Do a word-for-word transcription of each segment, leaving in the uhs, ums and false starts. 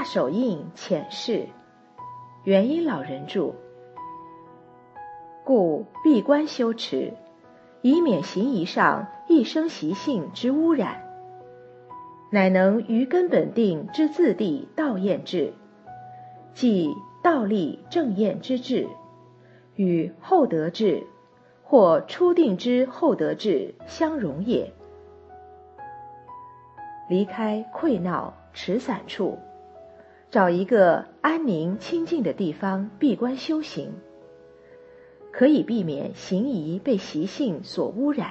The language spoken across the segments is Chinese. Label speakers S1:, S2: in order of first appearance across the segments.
S1: 手印浅释，元音老人著。故闭关修持，以免行仪上一生习性之污染，乃能于根本定之自地道验智，即道立正验之智，与后得智或初定之后得智相融也。离开溃闹持散处，找一个安宁清静的地方闭关修行，可以避免行仪被习性所污染。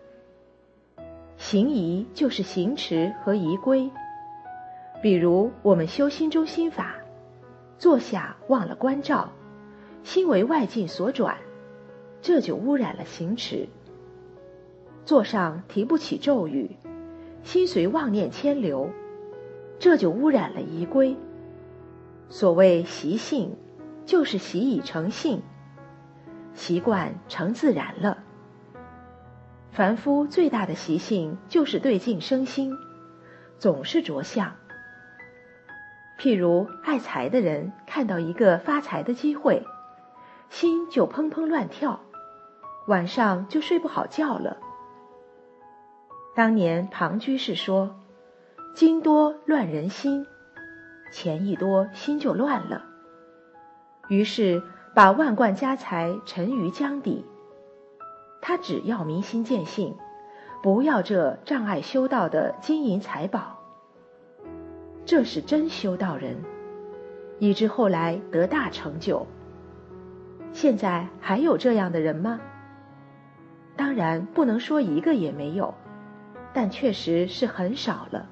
S1: 行仪就是行持和仪规，比如我们修心中心法，坐下忘了关照，心为外境所转，这就污染了行持。座上提不起咒语，心随妄念牵流，这就污染了仪规。所谓习性，就是习已成性，习惯成自然了。凡夫最大的习性就是对境生心，总是着相。譬如爱财的人看到一个发财的机会，心就砰砰乱跳，晚上就睡不好觉了。当年庞居士说，金多乱人心，钱一多心就乱了，于是把万贯家财沉于江底。他只要明心见性，不要这障碍修道的金银财宝。这是真修道人，以致后来得大成就。现在还有这样的人吗？当然不能说一个也没有，但确实是很少了。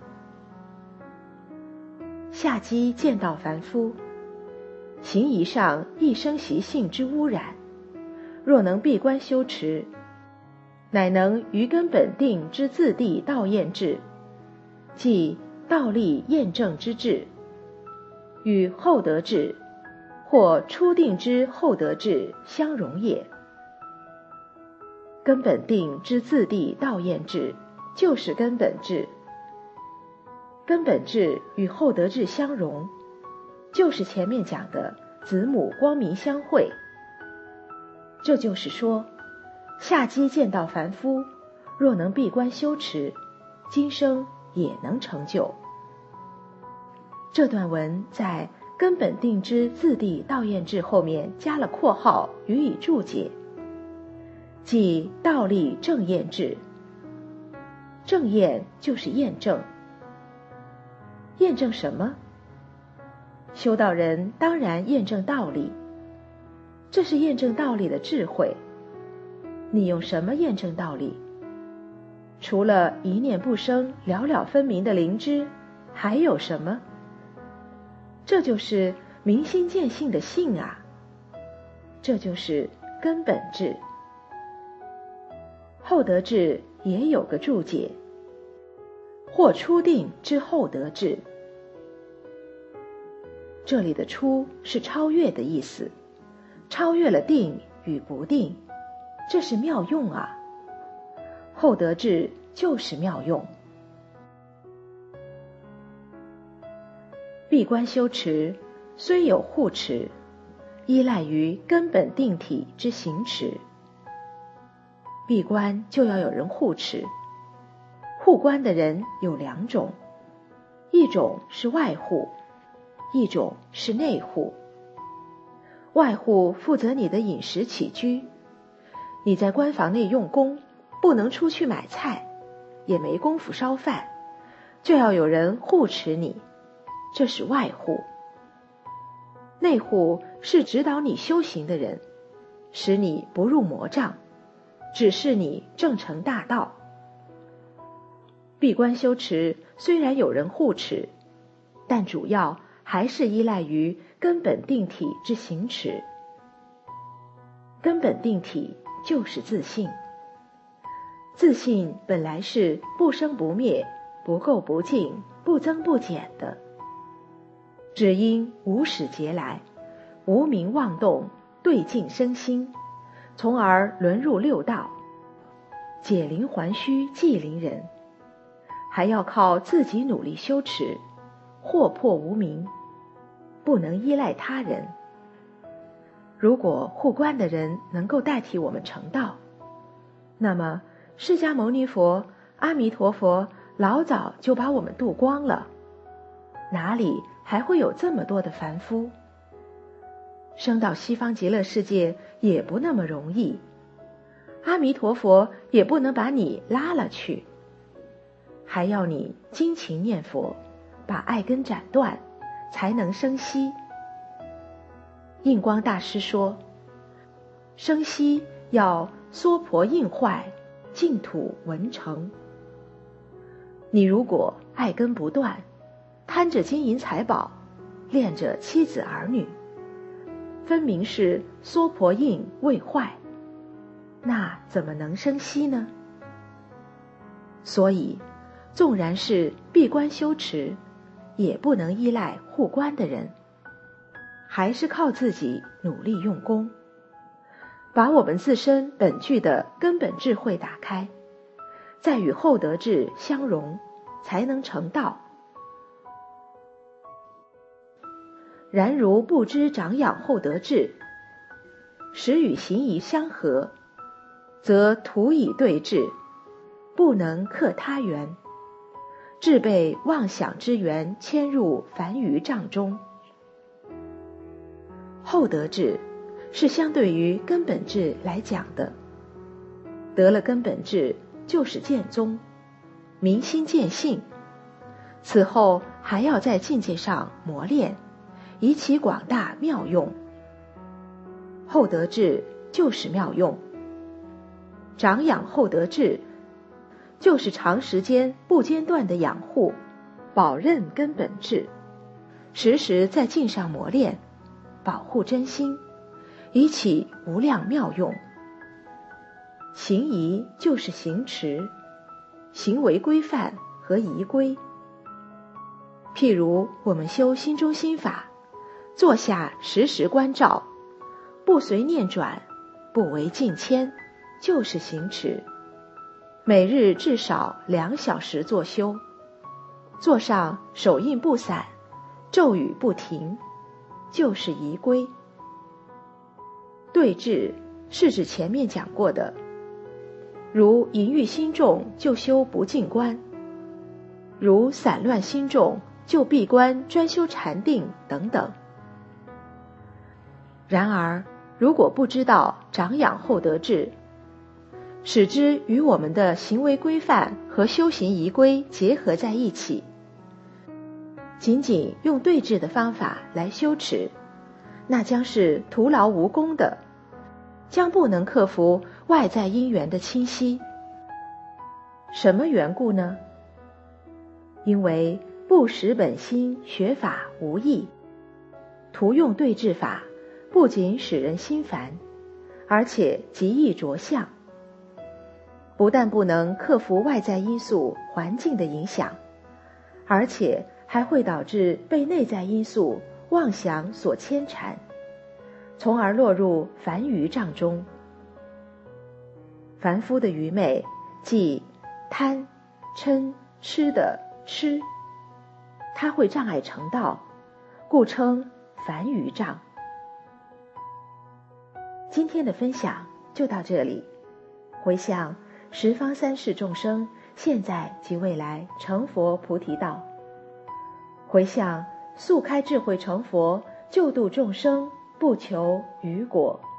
S1: 下机见到凡夫，行仪上一生习性之污染，若能闭关修持，乃能于根本定之自地道验智，即道立验证之智，与后得智或初定之后得智相融也。根本定之自地道验智就是根本智，根本智与后得智相融，就是前面讲的子母光明相会。这就是说，下机见到凡夫，若能闭关修持，今生也能成就。这段文在根本定之自地道验智后面加了括号予以注解，即道立正验智。正验就是验证。验证什么？修道人当然验证道理，这是验证道理的智慧。你用什么验证道理？除了一念不生了了分明的灵知，还有什么？这就是明心见性的性啊，这就是根本智。后得智也有个注解，或初定之后得智。这里的初是超越的意思，超越了定与不定，这是妙用啊。后得智就是妙用。闭关修持虽有护持，依赖于根本定体之行持。闭关就要有人护持，护关的人有两种，一种是外护，一种是内护。外护负责你的饮食起居，你在关房内用功，不能出去买菜，也没工夫烧饭，就要有人护持你，这是外护。内护是指导你修行的人，使你不入魔障，指示你正成大道。闭关修持虽然有人护持，但主要还是依赖于根本定体之行持。根本定体就是自性，自性本来是不生不灭，不垢不净，不增不减的，只因无始劫来无明妄动，对境生心，从而沦入六道，解铃还须系铃人，还要靠自己努力修持，获破无明， 不能依赖他人。如果护观的人能够代替我们成道，那么释迦牟尼佛、阿弥陀佛老早就把我们渡光了，哪里还会有这么多的凡夫？升到西方极乐世界也不那么容易，阿弥陀佛也不能把你拉了去，还要你精勤念佛，把爱根斩断，才能生息。印光大师说，生息要娑婆印坏，净土文成。你如果爱根不断，贪着金银财宝，恋着妻子儿女，分明是娑婆印未坏，那怎么能生息呢？所以纵然是闭关修持，也不能依赖护观的人，还是靠自己努力用功，把我们自身本具的根本智慧打开，再与厚德智相融，才能成道。然如不知长养厚德智，时与行仪相合，则徒以对治，不能克他缘，致被妄想之缘牵入凡愚障中。厚德智是相对于根本智来讲的，得了根本智就是见宗，明心见性，此后还要在境界上磨练，以其广大妙用。厚德智就是妙用，长养厚德智就是长时间不间断的养护，保任根本智，时时在境上磨练，保护真心，以起无量妙用。行仪就是行持，行为规范和仪规。譬如我们修心中心法，坐下时时关照，不随念转，不为境迁，就是行持。每日至少两小时坐修，坐上手印不散，咒语不停，就是仪规。对治是指前面讲过的，如淫欲心重就修不净观，如散乱心重就闭关专修禅定等等。然而如果不知道长养厚德智，使之与我们的行为规范和修行仪规结合在一起，仅仅用对治的方法来修持，那将是徒劳无功的，将不能克服外在因缘的侵袭。什么缘故呢？因为不识本心，学法无益。徒用对治法，不仅使人心烦，而且极易着相，不但不能克服外在因素环境的影响，而且还会导致被内在因素妄想所牵缠，从而落入凡愚障中。凡夫的愚昧，即贪、嗔、痴的痴，它会障碍成道，故称凡愚障。今天的分享就到这里，回向十方三世众生现在及未来成佛菩提道，回向速开智慧成佛，救度众生，不求余果。